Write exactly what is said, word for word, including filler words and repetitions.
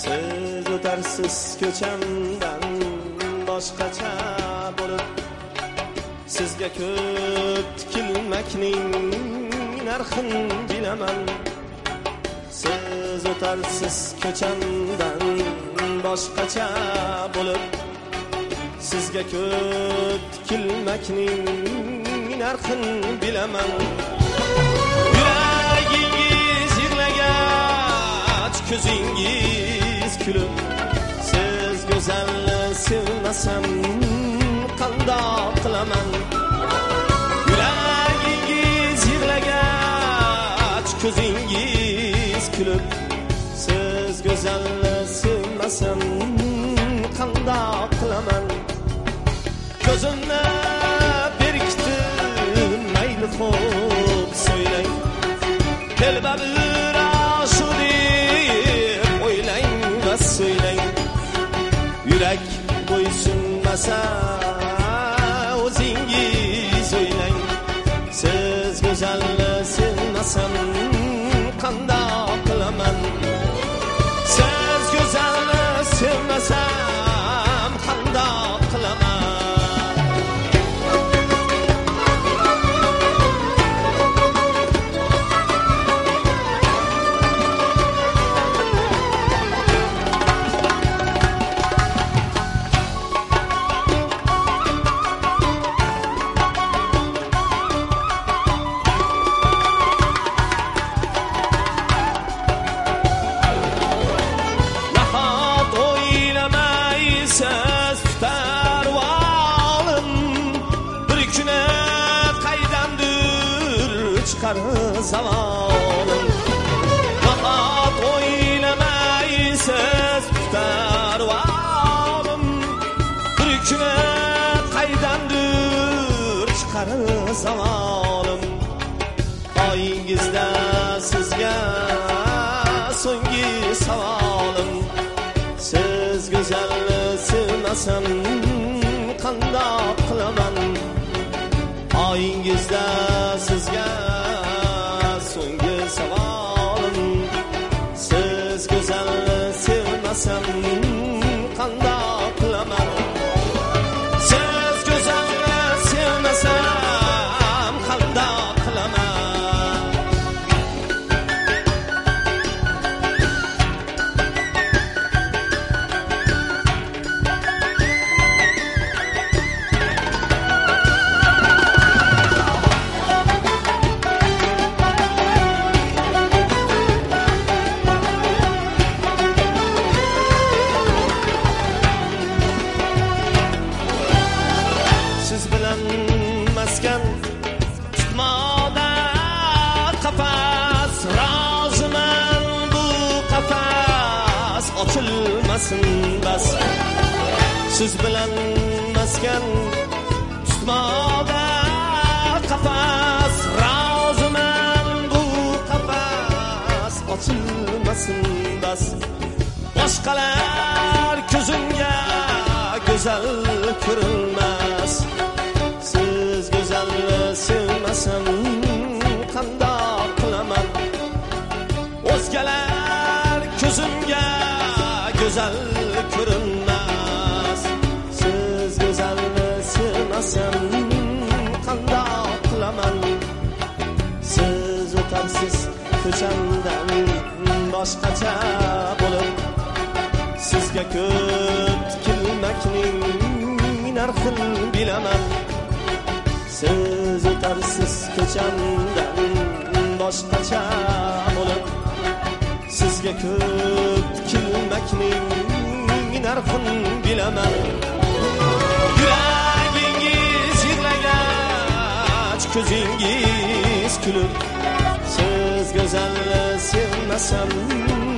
siz o'tarsiz ko'chamdan boshqacha bo'lib, sizga ko'p tikilmakning narxini bilaman. Siz o'tarsiz ko'chamdan boshqacha bo'lib, sizga ko'p tikilmakning narxini bilaman. Yuragingiz yig'lagach, ko'zingiz kulib, siz go'zalni sevmasam qandoq qilaman? Yuragingiz yig'lagach, ko'zingiz kulib, siz go'zalni sevmasam qandoq qilaman? Ko'zimni berkitib mayli xo'p so'ylang, telbabir ashu deb o'ylang va so'ylang. Yurak bo'ysunmasa o'zingiz o'ylang, siz go'zalni sevmasam qandoq qilaman? Siz go'zalni sevmasam qandoq qilaman? Zavolim faqat o'ylamaysiz tutar volim, bir kuni qaydandir chiqar zavolim. Oyingizda sizga so'nggi savolim, siz go'zalni sevmasam qandoq qilaman? Oyingizda sizga so'nggi savolim, siz go'zalni sevmasam qandoq qilaman? Siz go'zalni sevmasam qandoq qilaman? Siz bilan maskan tutmoqda qafas, roziman bu qafas ochilmasin bas. Siz bilan maskan tutmoqda qafas, roziman bu qafas ochilmasin bas. Boshqalar ko'zimga go'zal ko'rinmas, siz go'zalni sevmasam qandoq qilaman? O'zgalar ko'zimga go'zal ko'rinmas, siz go'zalni sevmasam qandoq qilaman? Siz o'tarsiz ko'chamdan boshqacha bo'lib, sizga ko'p tikilmakning narxini bilaman. Siz o'tarsiz ko'chamdan boshqacha bo'lib, sizga ko'p tikilmakning narxini bilaman. Yuragingiz yig'lagach, ko'zingiz kulib, siz go'zalni sevmasam